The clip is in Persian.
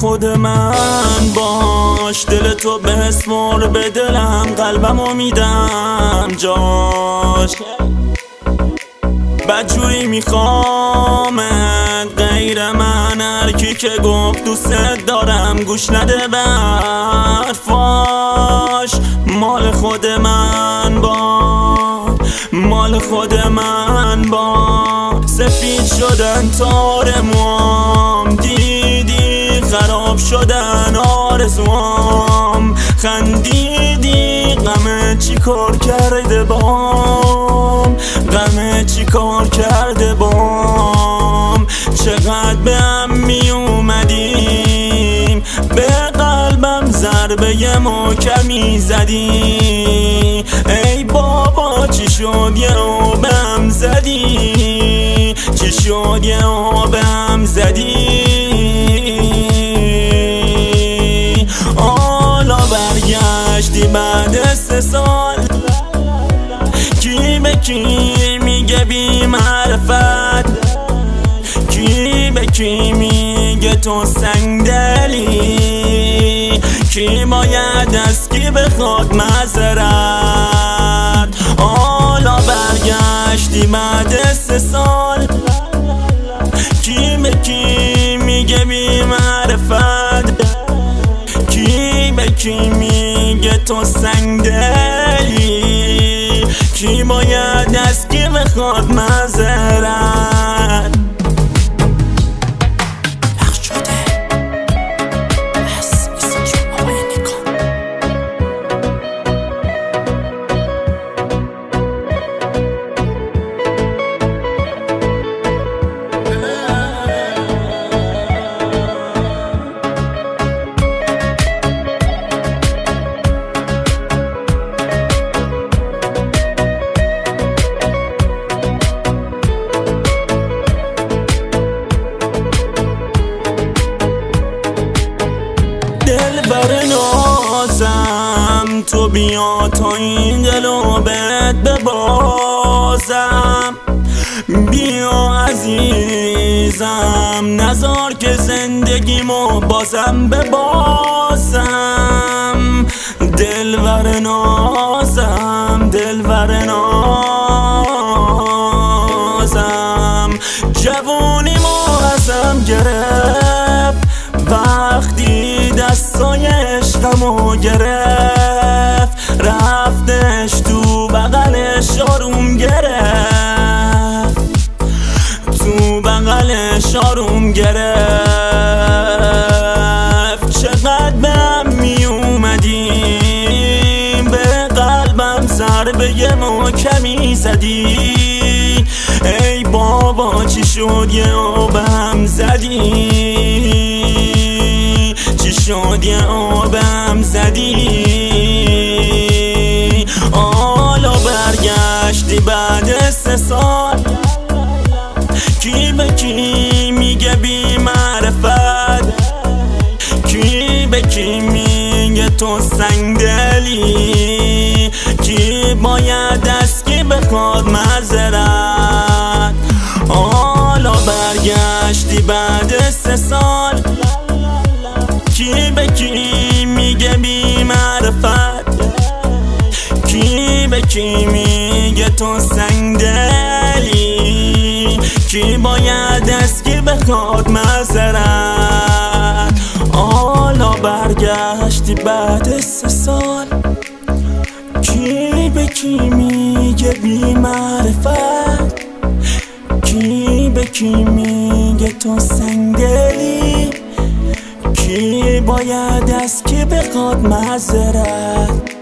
خود من باش، دل تو بسپار به دلم، قلبمو میدم جاش. بدجوری میخوامت غیر من، هرکی که گفت دوست دارم گوش نده به حرفاش. مال خود من با، مال خود من با، سفید شدن تار موام، دیدی خراب شدن آرزوام، خندیدی غم چی کار کرده بام، غم چی کار کرده بام. چقدر به هم می اومدیم، به قلبم ضربه محکمی زدی. ای بابا چی شد یه آبم زدی، چی شد یه آبم زدی. حالا برگشتی بعد 3 سال، کی به کی میگه بی معرفت، کی به کی میگه تو سنگدلی، کی باید از کی بخواد معذرت. حالا برگشتی بعد 3 سال، کی به کی میگه بی معرفت، کی به کی میگه تو سنگدلی، کی باید از کی بخواد معذرت. دلبر نازم تو بیا تا این دلو بهت ببازم، بیا عزیزم نذار که زندگیمو بازم ببازم. دلبر نازم، دلبر نازم، جوونیمو ازم گرفت وقتی دستای عشقمو گرفت، رفتش تو بغلش آروم گرفت، تو بغلش آروم گرفت. چقدر به هم می اومدیم، به قلبم ضربه محکمی زدی. ای بابا چی شد یه آبم زدی، چی شد یه آبم زدی. حالا برگشتی بعد 3 سال، کی به کی میگه بی معرفت، کی به کی میگه تو سنگدلی، کی باید از کی بخواد معذرت. حالا برگشتی بعد 3 سال، کی به کی میگه بی معرفت، کی به کی میگه تو سنگدلی، کی باید از کی بخواد معذرت. حالا برگشتی بعد 3 سال، کی به کی میگه بی معرفت، کی به کی میگه تو سنگدلی، کی باید از کی بخواد معذرت.